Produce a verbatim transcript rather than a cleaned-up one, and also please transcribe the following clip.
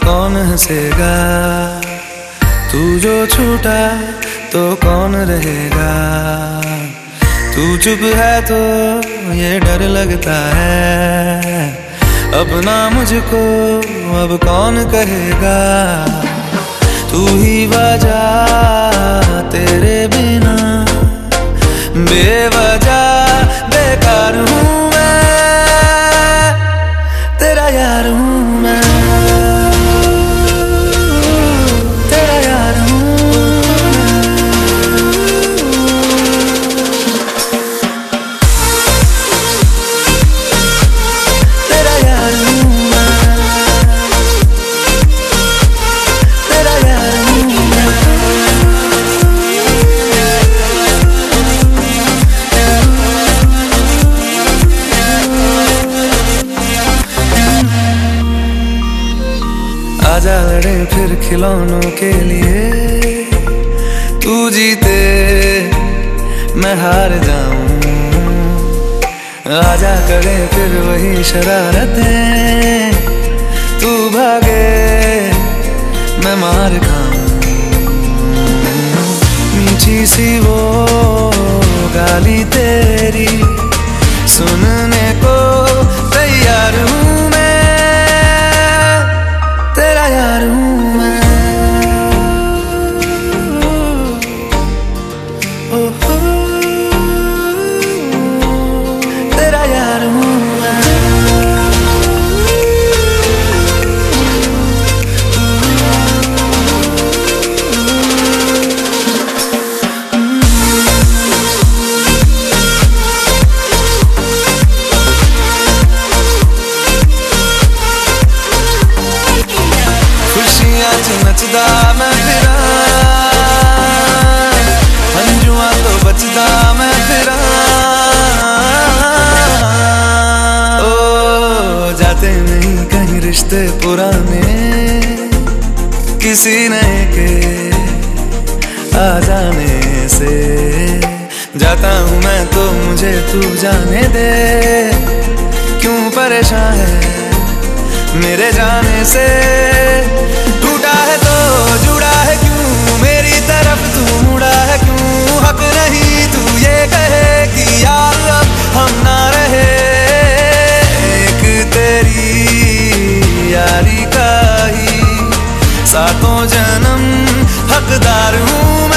कौन हंसेगा, तू जो छूटा तो कौन रहेगा। तू चुप है तो ये डर लगता है, अपना मुझको अब कौन कहेगा। तू ही वजह, तेरे बिना बेवजह बेकार हूँ मैं, तेरा यार हूँ मैं, तेरा यार हूँ मैं, तेरा यार हूँ मैं, तेरा यार हूँ मैं। आजा लड़े फिर खिलौनों के लिए, तू जीते मैं हार जाऊं। आजा करे फिर वही शरारतें, तू भागे मैं मार खाऊं। मीठी सी वो गाली तेरी सुनने को तैयार हूँ मैं, तेरा यार हूँ मैं। ओ हो, तेरा यार हूँ मैं। नचदा मैं फिरा, हंजुआ तो बचदा मैं फिरा। ओ जाते नहीं कहीं रिश्ते पुराने, किसी नए के आ जाने से। जाता हूँ मैं तो मुझे तू जाने दे, क्यों परेशान है मेरे जाने से। टूटा है तो जुड़ा है क्यों, मेरी तरफ तू मुड़ा है क्यों। हक नहीं तू ये कहे कि यार अब हम ना रहे, एक तेरी यारी का ही सातों जन्म हकदार हूँ मैं।